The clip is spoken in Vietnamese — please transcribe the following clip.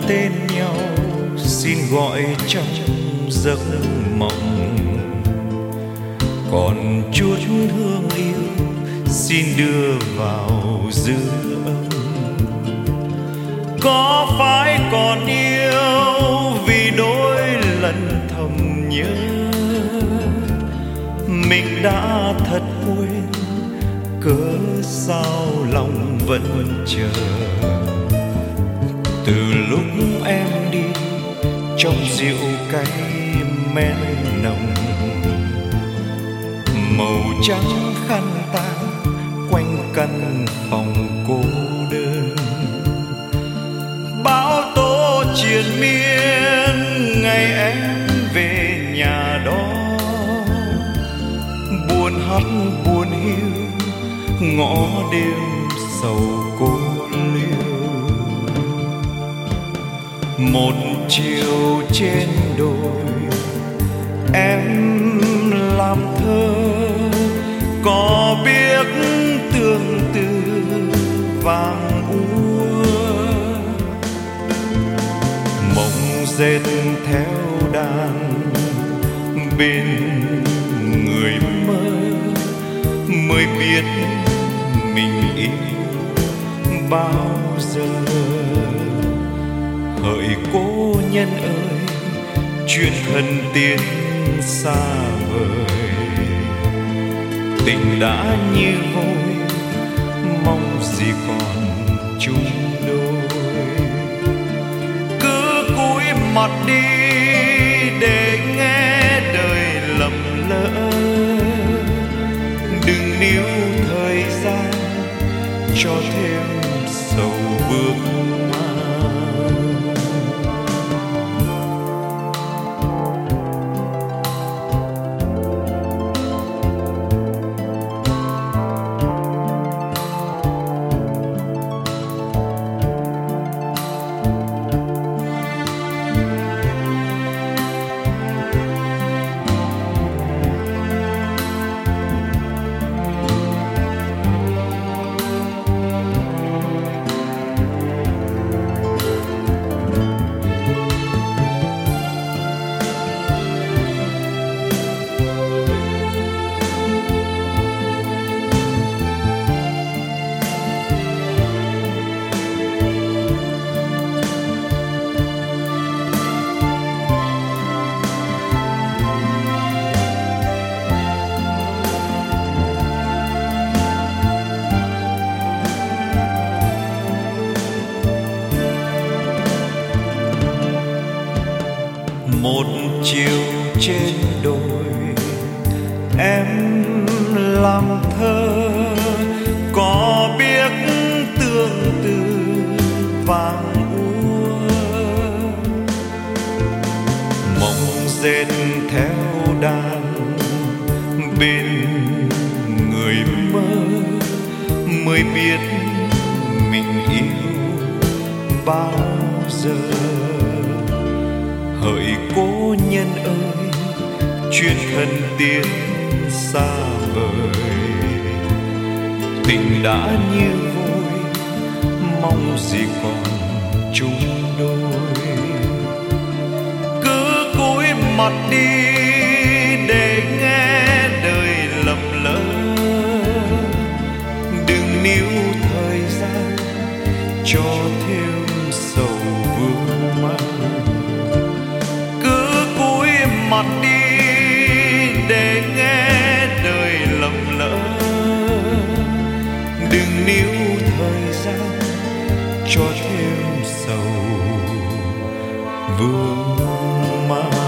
tên nhau xin gọi trong giấc mộng, còn chút hương yêu xin đưa vào dư âm. Có phải còn yêu vì đôi lần thầm nhớ mình đã thật quên, cớ sao lòng vẫn chờ. Từ lúc em đi trong rượu cay men nồng, màu trắng khăn tang quanh căn phòng cô đơn. Bão tố triền miên ngày em về nhà đó, buồn hắt buồn hiu ngõ đêm sầu cô liêu. Một chiều trên đồi em làm thơ, có biết tương tư vàng úa. Mộng dệt theo đàn bên người mơ, mới biết mình yêu bao giờ. Hỡi cố nhân ơi, chuyện thân tiên xa vời, tình đã như vôi, mong gì còn chung đôi. Cứ cúi mặt đi để nghe đời lầm lỡ, đừng níu thời gian cho thêm sầu bước mang. Một chiều trên đồi em làm thơ, có biết tương tư vàng úa. Mộng dệt theo đàn bên người mơ, mới biết mình yêu bao giờ. Hỡi cố nhân ơi, chuyện thân tiên xa vời, tình đã như vôi, mong gì còn chung đôi. Cứ cúi mặt đi để nghe đời lầm lỡ, đừng níu thời gian cho thêm sầu vương mang. Mặt đi để nghe đời lầm lỡ, đừng níu thời gian cho thêm sầu vương mang.